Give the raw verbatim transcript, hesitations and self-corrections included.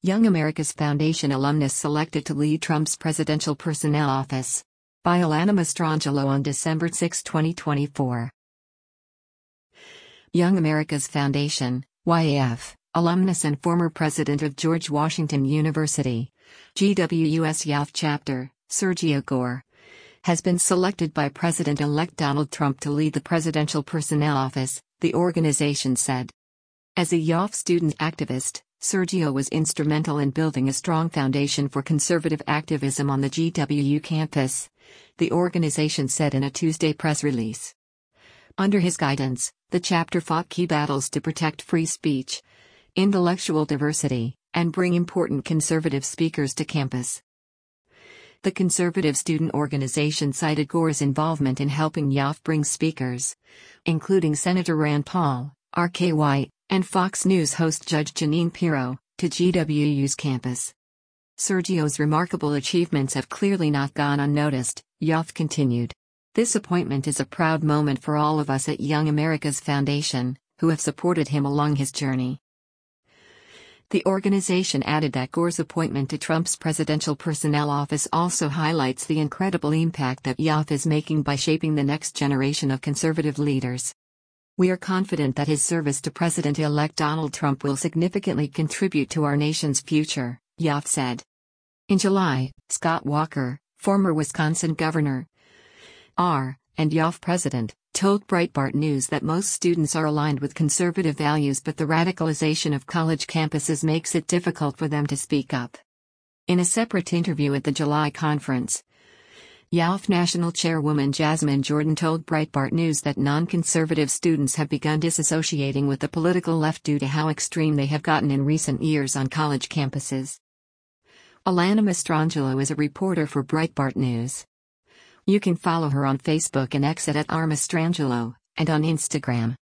Young America's Foundation alumnus selected to lead Trump's presidential personnel office. By Alana Mastrangelo on December sixth, twenty twenty-four. Young America's Foundation, Y A F, alumnus and former president of George Washington University, G W U S Y A F chapter, Sergio Gore, has been selected by President-elect Donald Trump to lead the presidential personnel office, the organization said. As a Y A F student activist, Sergio was instrumental in building a strong foundation for conservative activism on the G W U campus, the organization said in a Tuesday press release. Under his guidance, the chapter fought key battles to protect free speech, intellectual diversity, and bring important conservative speakers to campus. The conservative student organization cited Gore's involvement in helping Y A F bring speakers, including Senator Rand Paul, R K White, and Fox News host Judge Jeanine Pirro, to G W U's campus. Sergio's remarkable achievements have clearly not gone unnoticed, Y A F continued. This appointment is a proud moment for all of us at Young America's Foundation, who have supported him along his journey. The organization added that Gore's appointment to Trump's presidential personnel office also highlights the incredible impact that Y A F is making by shaping the next generation of conservative leaders. We are confident that his service to President-elect Donald Trump will significantly contribute to our nation's future, Y A F said. In July, Scott Walker, former Wisconsin governor, R. and Y A F president, told Breitbart News that most students are aligned with conservative values, but the radicalization of college campuses makes it difficult for them to speak up. In a separate interview at the July conference, Y A F National Chairwoman Jasmine Jordan told Breitbart News that non-conservative students have begun disassociating with the political left due to how extreme they have gotten in recent years on college campuses. Alana Mastrangelo is a reporter for Breitbart News. You can follow her on Facebook and X at R Mastrangelo, and on Instagram.